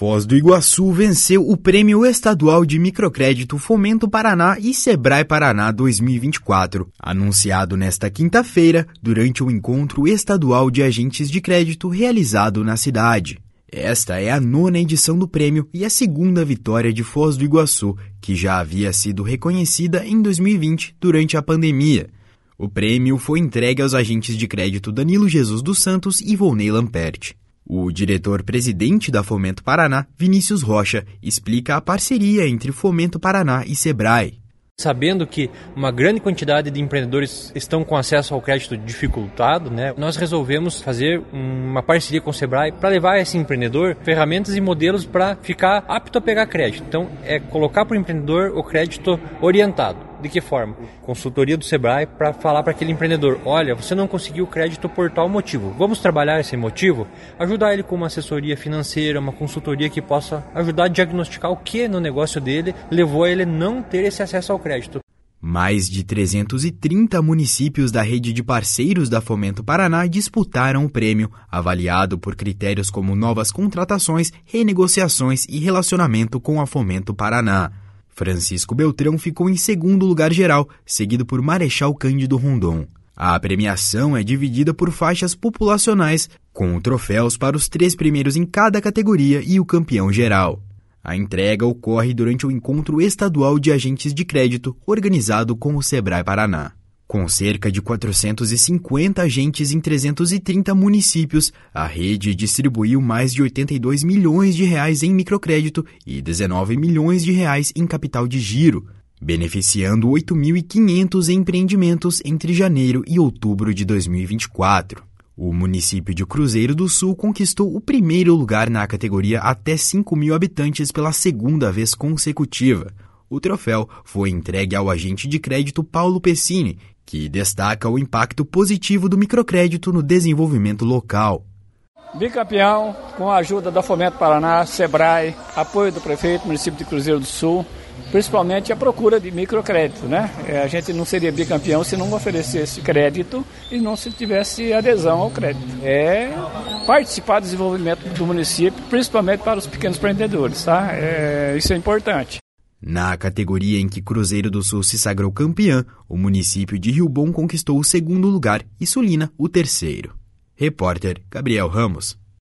Foz do Iguaçu venceu o Prêmio Estadual de Microcrédito Fomento Paraná e Sebrae Paraná 2024, anunciado nesta quinta-feira durante o encontro estadual de agentes de crédito realizado na cidade. Esta é a 9ª edição do prêmio e a segunda vitória de Foz do Iguaçu, que já havia sido reconhecida em 2020 durante a pandemia. O prêmio foi entregue aos agentes de crédito Danilo Jesus dos Santos e Volney Lamperti. O diretor-presidente da Fomento Paraná, Vinícius Rocha, explica a parceria entre Fomento Paraná e Sebrae. Sabendo que uma grande quantidade de empreendedores estão com acesso ao crédito dificultado, nós resolvemos fazer uma parceria com o Sebrae para levar a esse empreendedor ferramentas e modelos para ficar apto a pegar crédito. Então, é colocar para o empreendedor o crédito orientado. De que forma? Consultoria do Sebrae para falar para aquele empreendedor: olha, você não conseguiu crédito por tal motivo. Vamos trabalhar esse motivo? Ajudar ele com uma assessoria financeira, uma consultoria que possa ajudar a diagnosticar o que no negócio dele levou a ele não ter esse acesso ao crédito. Mais de 330 municípios da rede de parceiros da Fomento Paraná disputaram o prêmio, avaliado por critérios como novas contratações, renegociações e relacionamento com a Fomento Paraná. Francisco Beltrão ficou em segundo lugar geral, seguido por Marechal Cândido Rondon. A premiação é dividida por faixas populacionais, com troféus para os 3 primeiros em cada categoria e o campeão geral. A entrega ocorre durante o encontro estadual de agentes de crédito, organizado com o Sebrae Paraná. Com cerca de 450 agentes em 330 municípios, a rede distribuiu mais de 82 milhões de reais em microcrédito e 19 milhões de reais em capital de giro, beneficiando 8.500 empreendimentos entre janeiro e outubro de 2024. O município de Cruzeiro do Sul conquistou o primeiro lugar na categoria até 5.000 habitantes pela segunda vez consecutiva. O troféu foi entregue ao agente de crédito Paulo Pessini, que destaca o impacto positivo do microcrédito no desenvolvimento local. Bicampeão, com a ajuda da Fomento Paraná, Sebrae, apoio do prefeito do município de Cruzeiro do Sul, principalmente a procura de microcrédito, A gente não seria bicampeão se não oferecesse crédito e não se tivesse adesão ao crédito. É participar do desenvolvimento do município, principalmente para os pequenos empreendedores, Isso é importante. Na categoria em que Cruzeiro do Sul se sagrou campeã, o município de Rio Bom conquistou o segundo lugar e Sulina o terceiro. Repórter Gabriel Ramos.